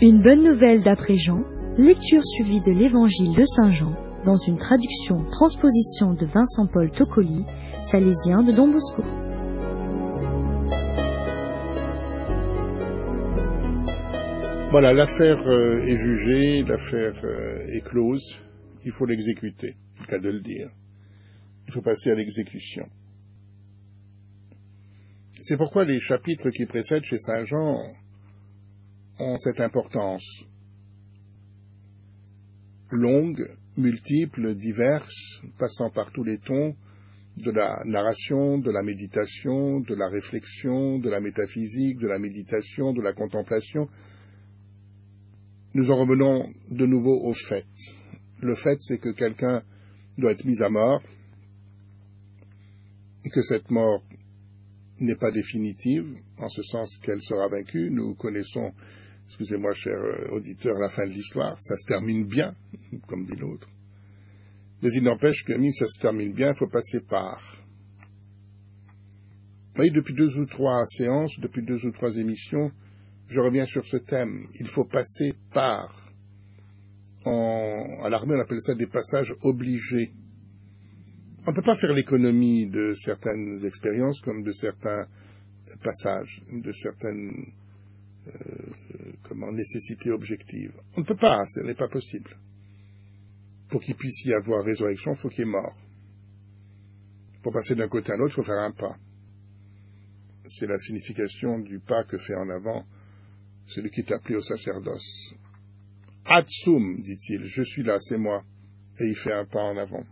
Une bonne nouvelle d'après Jean, lecture suivie de l'Évangile de Saint Jean, dans une traduction-transposition de Vincent-Paul Toccoli, salésien de Don Bosco. Voilà, l'affaire est jugée, l'affaire est close, il faut l'exécuter, c'est le cas de le dire. Il faut passer à l'exécution. C'est pourquoi les chapitres qui précèdent chez Saint Jean ont cette importance. Longue, multiple, diverse, passant par tous les tons, de la narration, de la méditation, de la réflexion, de la métaphysique, de la méditation, de la contemplation. Nous en revenons de nouveau au fait. Le fait, c'est que quelqu'un doit être mis à mort, et que cette mort n'est pas définitive, en ce sens qu'elle sera vaincue. Nous connaissons, excusez-moi, cher auditeur, la fin de l'histoire. Ça se termine bien, comme dit l'autre. Mais il n'empêche que, ça se termine bien, il faut passer par. Vous voyez, depuis 2 ou 3 séances, depuis 2 ou 3 émissions, je reviens sur ce thème. Il faut passer par. À l'armée, on appelle ça des passages obligés. On ne peut pas faire l'économie de certaines expériences comme de certains passages, de certaines nécessités objectives. On ne peut pas, ce n'est pas possible. Pour qu'il puisse y avoir résurrection, il faut qu'il y ait mort. Pour passer d'un côté à l'autre, il faut faire un pas. C'est la signification du pas que fait en avant celui qui est appelé au sacerdoce. Atsum, dit-il, je suis là, c'est moi. Et il fait un pas en avant.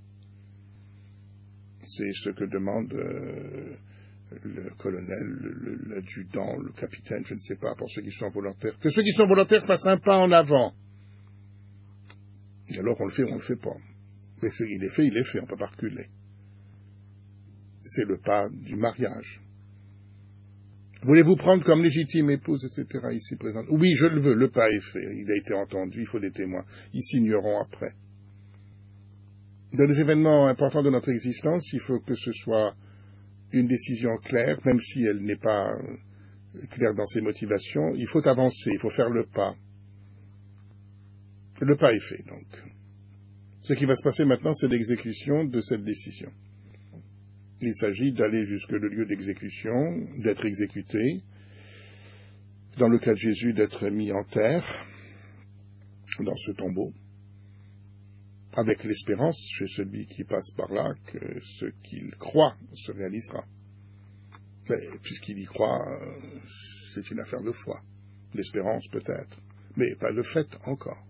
C'est ce que demande le colonel, l'adjudant, le capitaine, je ne sais pas, pour ceux qui sont volontaires. Que ceux qui sont volontaires fassent un pas en avant. Et alors on le fait ou on le fait pas. Mais il est fait, on ne peut pas reculer. C'est le pas du mariage. Voulez-vous prendre comme légitime épouse, etc., ici présente? Oui, je le veux, le pas est fait, il a été entendu, il faut des témoins. Ils signeront après. Dans les événements importants de notre existence, il faut que ce soit une décision claire, même si elle n'est pas claire dans ses motivations. Il faut avancer, il faut faire le pas. Le pas est fait, donc. Ce qui va se passer maintenant, c'est l'exécution de cette décision. Il s'agit d'aller jusque le lieu d'exécution, d'être exécuté. Dans le cas de Jésus, d'être mis en terre, dans ce tombeau, avec l'espérance chez celui qui passe par là que ce qu'il croit se réalisera. Mais, puisqu'il y croit, c'est une affaire de foi. L'espérance peut-être, mais pas le fait encore.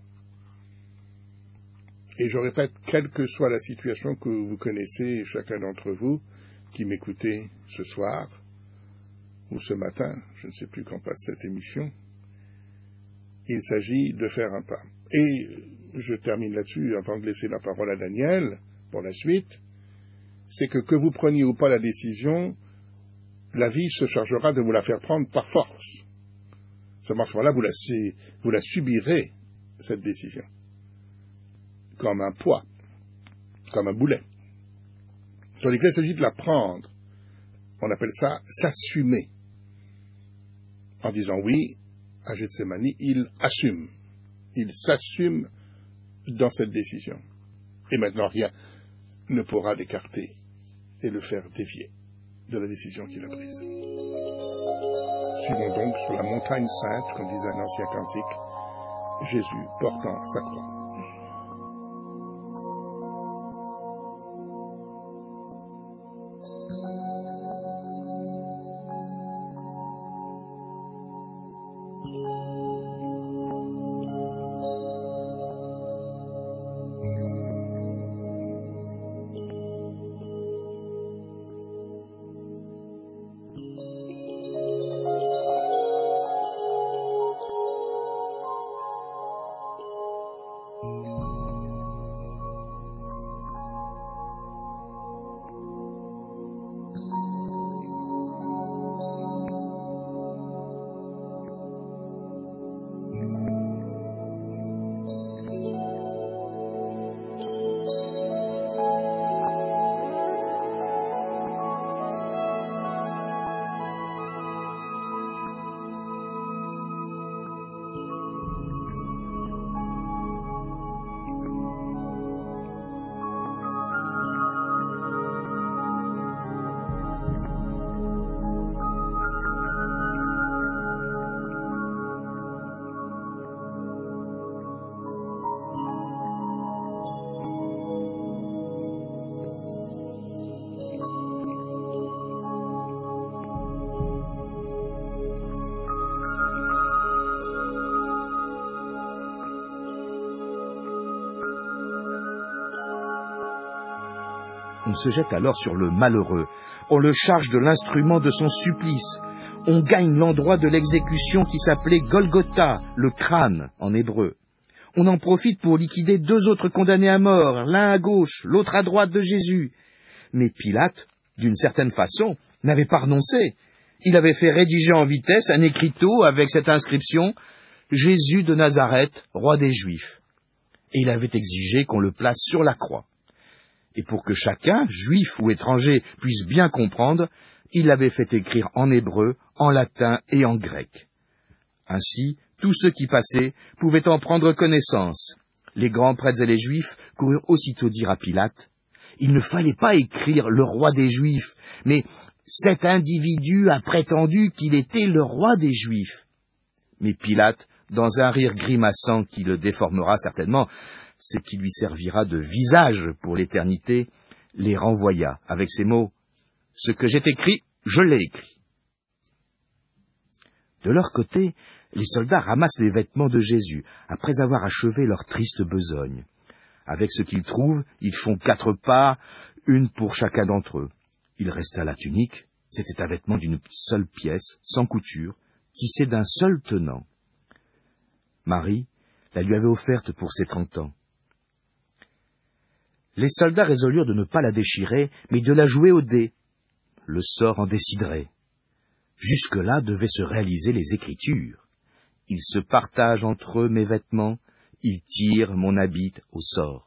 Et je répète, quelle que soit la situation que vous connaissez, chacun d'entre vous, qui m'écoutez ce soir, ou ce matin, je ne sais plus quand passe cette émission, il s'agit de faire un pas. Et je termine là-dessus, avant de laisser la parole à Daniel, pour la suite, c'est que vous preniez ou pas la décision, la vie se chargera de vous la faire prendre par force. Seulement à ce moment-là, vous la subirez, cette décision. Comme un poids, comme un boulet. Tandis qu'il s'agit de la prendre, on appelle ça s'assumer. En disant oui, à Gethsémani, il assume. Il s'assume dans cette décision. Et maintenant, rien ne pourra l'écarter et le faire dévier de la décision qu'il a prise. Suivons donc sur la montagne sainte, comme disait un ancien cantique, Jésus portant sa croix. On se jette alors sur le malheureux. On le charge de l'instrument de son supplice. On gagne l'endroit de l'exécution qui s'appelait Golgotha, le crâne en hébreu. On en profite pour liquider 2 autres condamnés à mort, l'un à gauche, l'autre à droite de Jésus. Mais Pilate, d'une certaine façon, n'avait pas renoncé. Il avait fait rédiger en vitesse un écriteau avec cette inscription « Jésus de Nazareth, roi des Juifs ». Et il avait exigé qu'on le place sur la croix. Et pour que chacun, juif ou étranger, puisse bien comprendre, il l'avait fait écrire en hébreu, en latin et en grec. Ainsi, tous ceux qui passaient pouvaient en prendre connaissance. Les grands prêtres et les Juifs coururent aussitôt dire à Pilate, « Il ne fallait pas écrire le roi des Juifs, mais cet individu a prétendu qu'il était le roi des Juifs. » Mais Pilate, dans un rire grimaçant qui le déformera certainement, ce qui lui servira de visage pour l'éternité, les renvoya avec ces mots, « Ce que j'ai écrit, je l'ai écrit. » De leur côté, les soldats ramassent les vêtements de Jésus, après avoir achevé leur triste besogne. Avec ce qu'ils trouvent, ils font 4 parts, une pour chacun d'entre eux. Il resta la tunique, c'était un vêtement d'une seule pièce, sans couture, tissé d'un seul tenant. Marie la lui avait offerte pour ses 30 ans. Les soldats résolurent de ne pas la déchirer, mais de la jouer au dé. Le sort en déciderait. Jusque-là devaient se réaliser les Écritures. Ils se partagent entre eux mes vêtements, ils tirent mon habit au sort.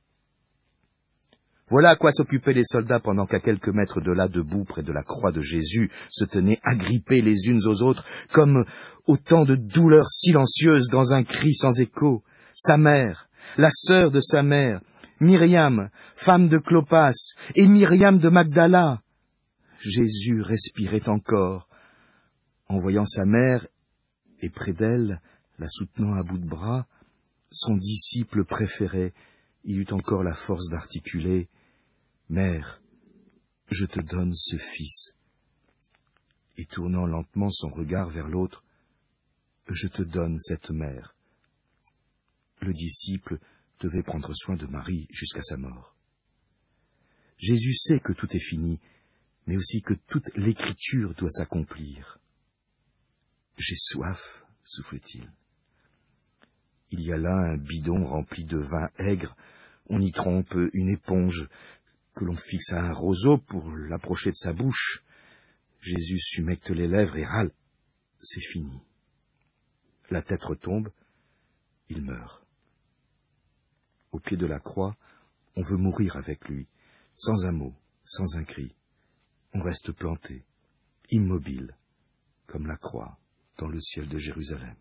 Voilà à quoi s'occupaient les soldats pendant qu'à quelques mètres de là, debout près de la croix de Jésus, se tenaient agrippés les unes aux autres, comme autant de douleurs silencieuses dans un cri sans écho. Sa mère, la sœur de sa mère, Myriam, femme de Clopas, et Myriam de Magdala. Jésus respirait encore. En voyant sa mère, et près d'elle, la soutenant à bout de bras, son disciple préféré, il eut encore la force d'articuler « Mère, je te donne ce fils. » Et tournant lentement son regard vers l'autre, « Je te donne cette mère. » Le disciple devait prendre soin de Marie jusqu'à sa mort. Jésus sait que tout est fini, mais aussi que toute l'écriture doit s'accomplir. « J'ai soif, » souffle-t-il. Il y a là un bidon rempli de vin aigre, on y trempe une éponge que l'on fixe à un roseau pour l'approcher de sa bouche. Jésus s'humecte les lèvres et râle. C'est fini. La tête retombe, il meurt. Au pied de la croix, on veut mourir avec lui, sans un mot, sans un cri. On reste planté, immobile, comme la croix dans le ciel de Jérusalem.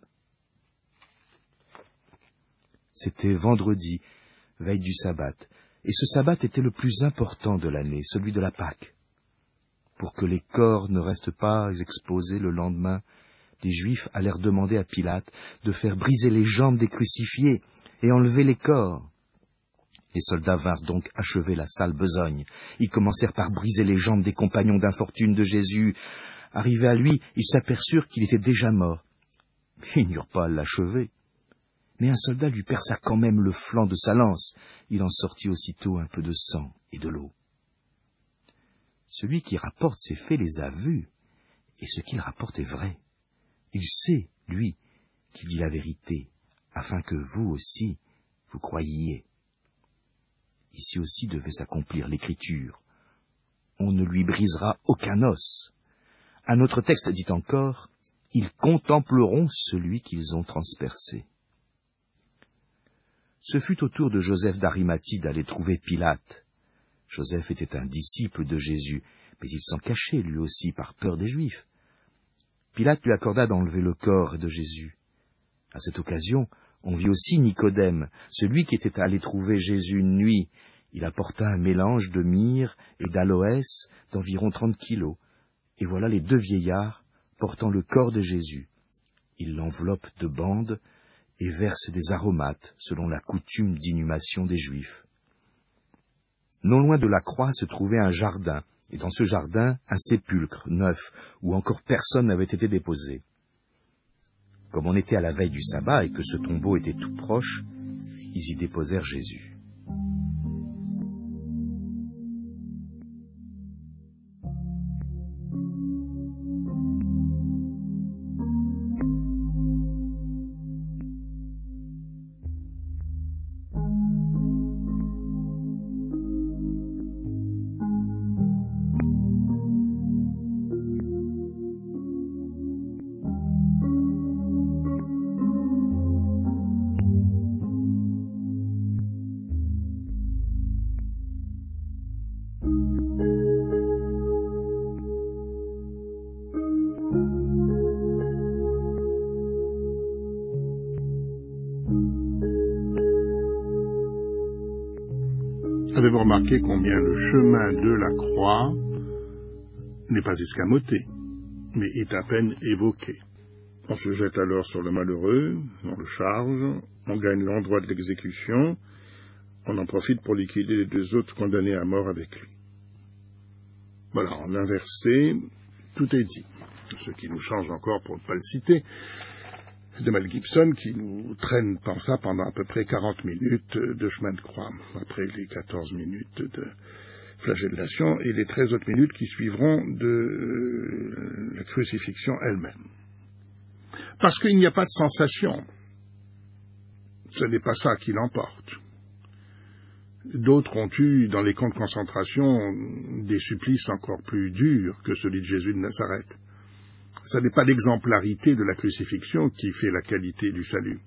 C'était vendredi, veille du sabbat, et ce sabbat était le plus important de l'année, celui de la Pâque. Pour que les corps ne restent pas exposés le lendemain, les Juifs allèrent demander à Pilate de faire briser les jambes des crucifiés et enlever les corps. Les soldats vinrent donc achever la sale besogne. Ils commencèrent par briser les jambes des compagnons d'infortune de Jésus. Arrivés à lui, ils s'aperçurent qu'il était déjà mort. Ils n'eurent pas à l'achever. Mais un soldat lui perça quand même le flanc de sa lance. Il en sortit aussitôt un peu de sang et de l'eau. Celui qui rapporte ces faits les a vus, et ce qu'il rapporte est vrai. Il sait, lui, qu'il dit la vérité, afin que vous aussi, vous croyiez. Ici aussi devait s'accomplir l'écriture. On ne lui brisera aucun os. Un autre texte dit encore, « Ils contempleront celui qu'ils ont transpercé. » Ce fut au tour de Joseph d'Arimathie d'aller trouver Pilate. Joseph était un disciple de Jésus, mais il s'en cachait lui aussi par peur des Juifs. Pilate lui accorda d'enlever le corps de Jésus. À cette occasion, on vit aussi Nicodème, celui qui était allé trouver Jésus une nuit. Il apporta un mélange de myrrhe et d'aloès d'environ 30 kilos. Et voilà les 2 vieillards portant le corps de Jésus. Ils l'enveloppent de bandes et versent des aromates selon la coutume d'inhumation des Juifs. Non loin de la croix se trouvait un jardin, et dans ce jardin, un sépulcre neuf, où encore personne n'avait été déposé. Comme on était à la veille du sabbat et que ce tombeau était tout proche, ils y déposèrent Jésus. Avez-vous remarqué combien le chemin de la croix n'est pas escamoté, mais est à peine évoqué? On se jette alors sur le malheureux, on le charge, on gagne l'endroit de l'exécution, on en profite pour liquider les deux autres condamnés à mort avec lui. Voilà, en un verset, tout est dit. Ce qui nous change encore, pour ne pas le citer, de Mel Gibson, qui nous traîne par ça pendant à peu près 40 minutes de chemin de croix, après les 14 minutes de flagellation et les 13 autres minutes qui suivront de la crucifixion elle-même. Parce qu'il n'y a pas de sensation. Ce n'est pas ça qui l'emporte. D'autres ont eu, dans les camps de concentration, des supplices encore plus durs que celui de Jésus de Nazareth. Ce n'est pas l'exemplarité de la crucifixion qui fait la qualité du salut.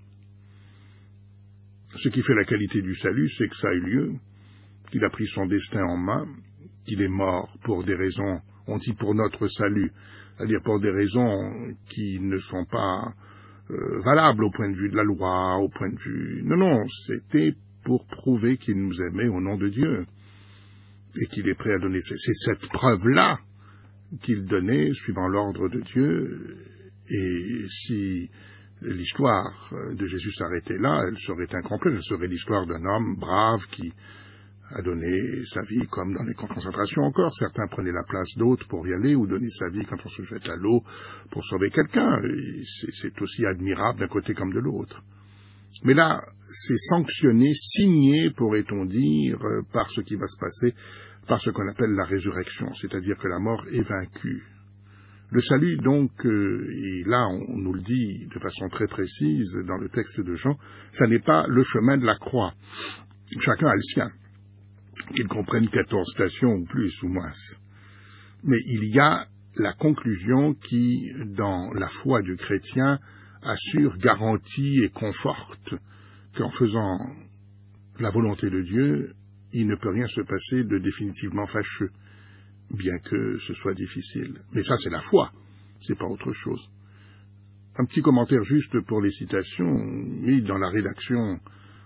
Ce qui fait la qualité du salut, c'est que ça a eu lieu, qu'il a pris son destin en main, qu'il est mort pour des raisons, on dit pour notre salut, c'est-à-dire pour des raisons qui ne sont pas valables au point de vue de la loi, au point de vue... Non, c'était pour prouver qu'il nous aimait au nom de Dieu, et qu'il est prêt à donner... C'est cette preuve-là qu'il donnait, suivant l'ordre de Dieu, et si l'histoire de Jésus s'arrêtait là, elle serait incomplète, elle serait l'histoire d'un homme brave qui a donné sa vie, comme dans les camps de concentration encore. Certains prenaient la place d'autres pour y aller, ou donner sa vie quand on se jette à l'eau pour sauver quelqu'un. C'est aussi admirable d'un côté comme de l'autre. Mais là, c'est sanctionné, signé, pourrait-on dire, par ce qui va se passer, par ce qu'on appelle la résurrection, c'est-à-dire que la mort est vaincue. Le salut, donc, et là on nous le dit de façon très précise dans le texte de Jean, ça n'est pas le chemin de la croix. Chacun a le sien, qu'il comprenne 14 stations ou plus ou moins. Mais il y a la conclusion qui, dans la foi du chrétien, assure, garantit et conforte qu'en faisant la volonté de Dieu, il ne peut rien se passer de définitivement fâcheux, bien que ce soit difficile. Mais ça, c'est la foi, c'est pas autre chose. Un petit commentaire juste pour les citations, mis dans la rédaction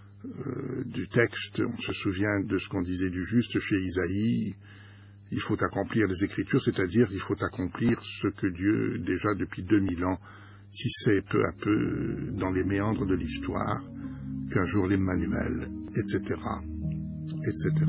du texte, on se souvient de ce qu'on disait du juste chez Isaïe, il faut accomplir les Écritures, c'est-à-dire il faut accomplir ce que Dieu, déjà depuis 2000 ans, tissait peu à peu dans les méandres de l'histoire, qu'un jour l'Emmanuel, etc., etc.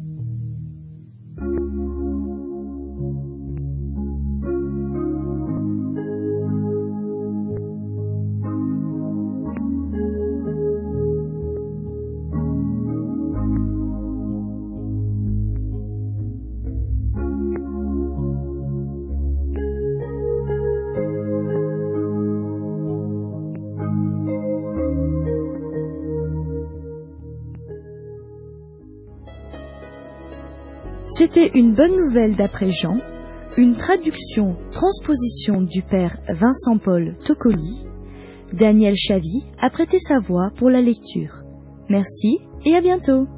C'était une bonne nouvelle d'après Jean, une traduction, transposition du père Vincent-Paul Toccoli. Daniel Chavy a prêté sa voix pour la lecture. Merci et à bientôt.